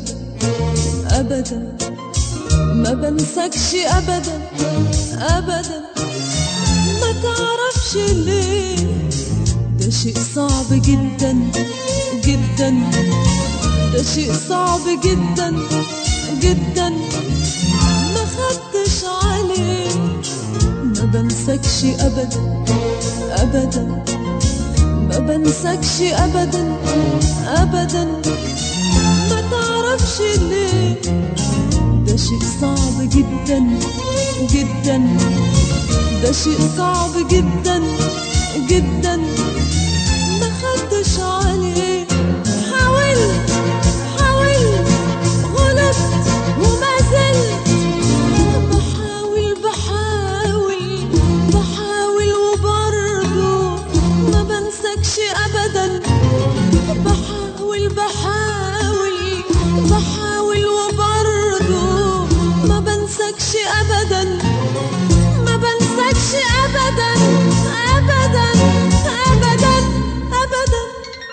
أبدا أبدا، ما بنسكش أبدا أبدا، ما تعرفش ليه، ده شيء صعب جدا جدا، ده شيء صعب جدا جدا، ما خدتش عليه. ما بنسكش أبدا أبدا، ما بنسكش أبدا أبدا، ما تعرفش ليه، ده شيء صعب جدا جدا، ده شيء صعب جدا جدا، ما خدتش عليه. حاولت حاولت غلطت وما زلت بحاول بحاول بحاول وبرضه ما بنسكش أبدا، بحاول بحاول بحاول وبرضه ما بنسكش أبدا، ما بنسكش أبدا أبدا أبدا أبدا.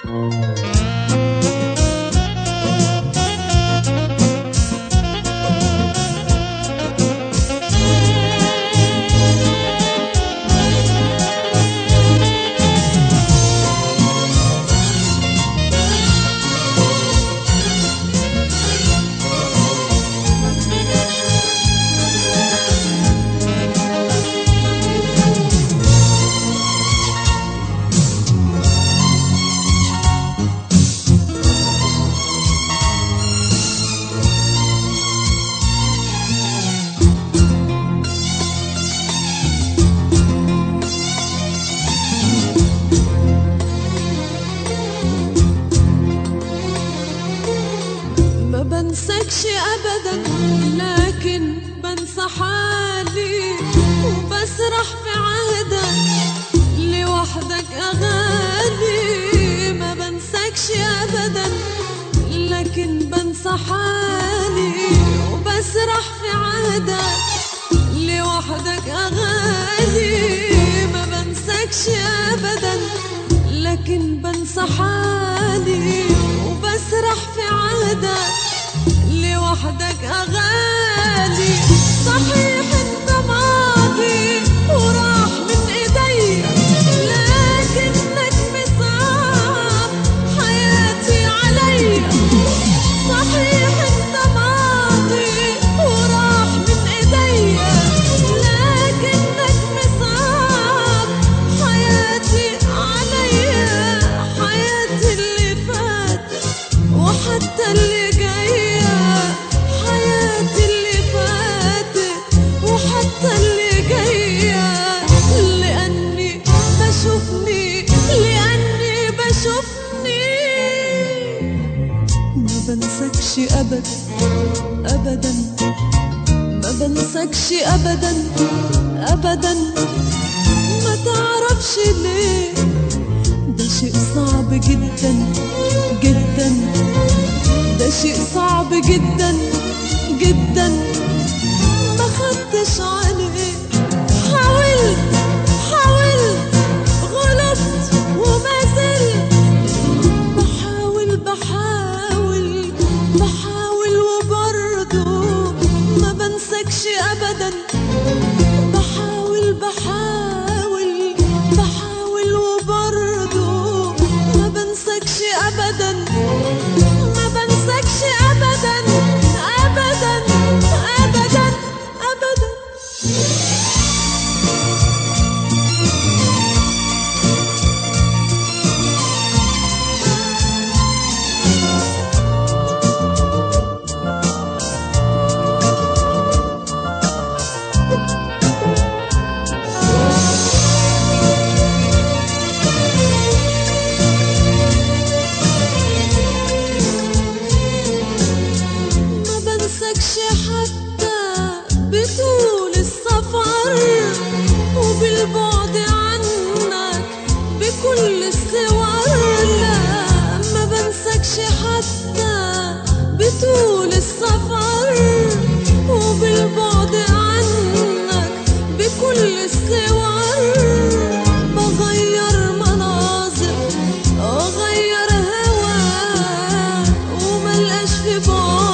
ما بنسكش أبدا، لكن بنسى حالي وبسرح في عهدك لوحدك أغاني. ما بنسكش أبدا، لكن بنسى حالي وبسرح في عهدك لوحدك أغاني. ما بنسكش أبدا، لكن بنسى حالي وبسرح في عهدك لوحدك أغاني. صحيح انت ماضي وراح من ايديا، لكنك مصعب حياتي عليا. صحيح انت ماضي وراح من ايديا، لكنك مصعب حياتي عليا. حياتي اللي فاتت وحتى اللي جاية، حياتي اللي فاتت وحتى اللي جاية، لأني بشوفني لأني بشوفني. ما بنسكش أبدا أبدا، ما بنسكش أبدا أبدا، ما تعرفش ليه، ده شيء صعب جدا جدا، ده شيء صعب جدا جدا، ما خدتش عليه. حاولت حاولت غلطت وما زلت بحاول بحاول بحاول وبرضه ما بنسكش أبدا، بحاول بحاول بحاول وبرضه ما بنسكش أبدا، ما بنسكش أبدا أبدا أبدا أبدا. ما بنسكش حتى بطول السفر وبالبعد عنك بكل الصور. لا ما بنسكش حتى بطول السفر وبالبعد عنك بكل الصور. بغير مناظر أغير هوا وملقاش في بعد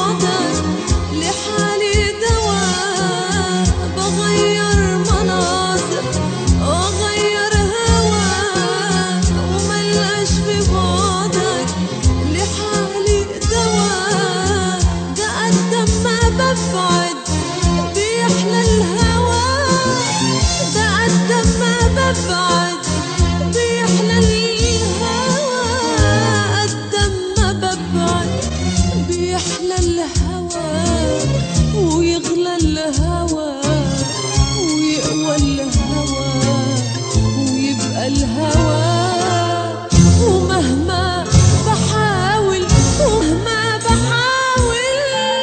ببعد بيحلى الهوى، قد ما ببعد بيحلى الهوى، ويغلى الهوى، ويقوى الهوى، ويبقى الهوى. ومهما بحاول ومهما بحاول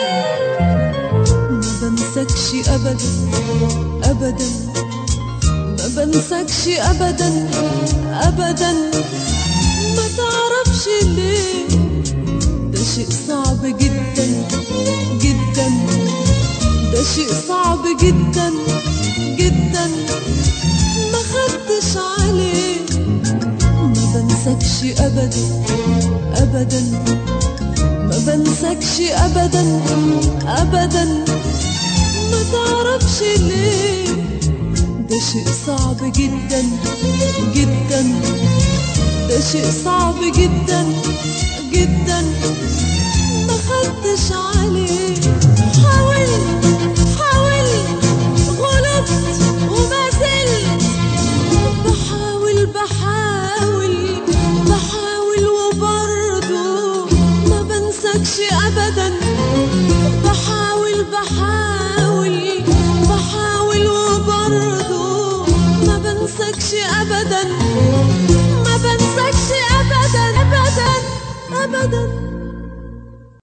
ما بنسكش أبدا أبدا، ما بنسكش أبدا أبدا. ما تعرفش ليه ده شيء صعب جدا جدا، ده شيء صعب جدا جدا. ما خدتش عليه ما بنسكش أبدا أبدا، ما بنسكش أبدا أبدا. ما تعرفش ليه ده شيء صعب جدا جدا، ده شيء صعب جدا جدا. ما خدتش عليه. حاولت حاولت غلطت وما زلت بحاول بحاول بحاول، وبرضه ما بنسكش أبدا. بحاول بحاول بحاول، وبرضه ما بنسكش أبدا، ما بنسكش أبدا أبدا أبدا.